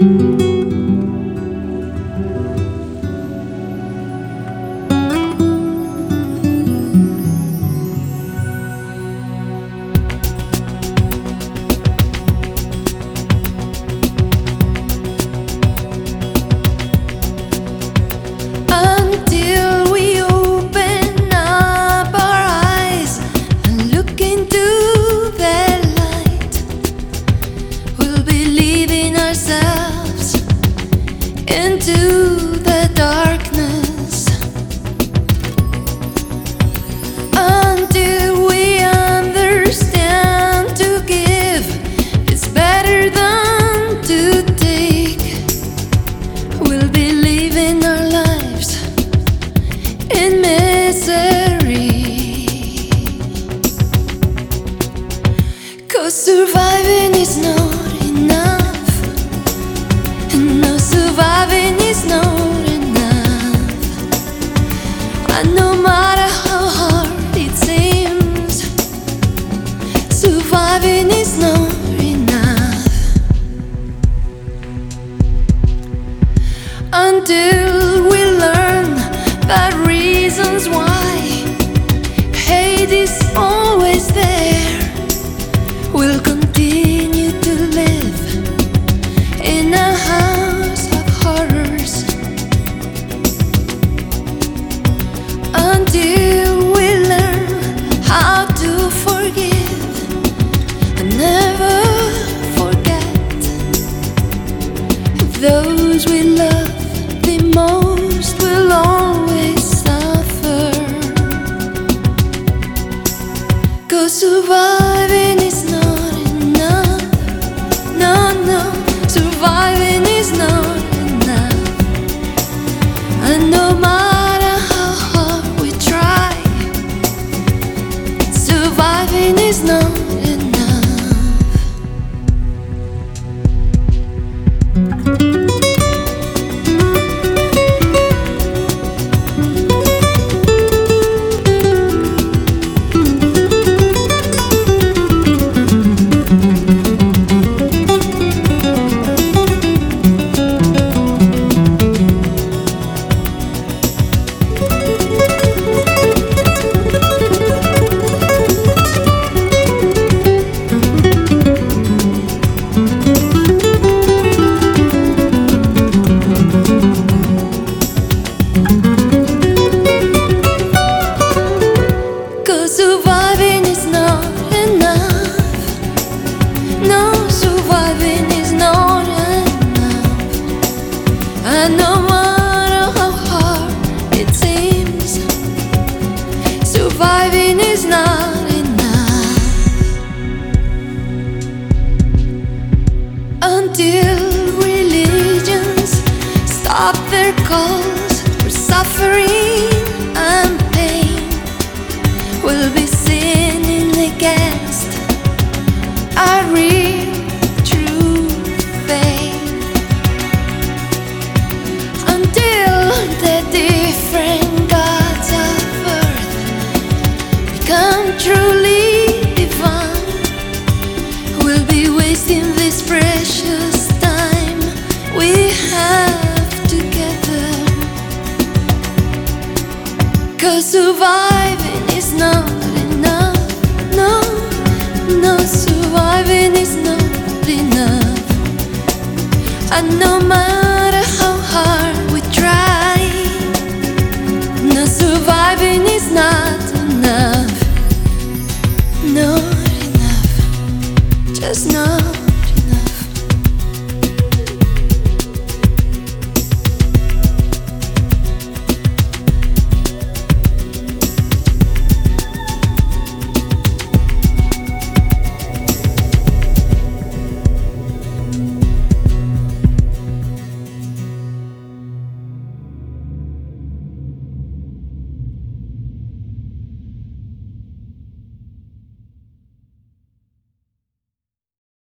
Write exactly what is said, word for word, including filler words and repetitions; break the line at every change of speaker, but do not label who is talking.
Until we open up our eyes and look into the light, we'll be leaving ourselves into the darkness. Until we understand to give is better than to take, we'll be living our lives in misery. 'Cause surviving is not enough. No, surviving is not enough. And no matter how hard it seems, surviving is not enough. Until we learn the reasons why hate is always there, we'll continue to live in a house of horrors. Until we learn how to forgive and never forget those we love the most will always suffer. 'Cause surviving is not enough. No, no, surviving is not enough. And no matter how hard we try, surviving is not enough. Surviving is not enough. No, surviving is not enough. And no matter how hard it seems, surviving is not enough. Until religions stop their calls for suffering and pain, we'll be sinning against our real, true faith. Until the different gods of earth become truly divine, we'll be wasting this precious time we have together. 'Cause surviving is not enough. No, no, surviving is not enough. And no matter how hard we try, no, surviving is not enough. Not enough, just not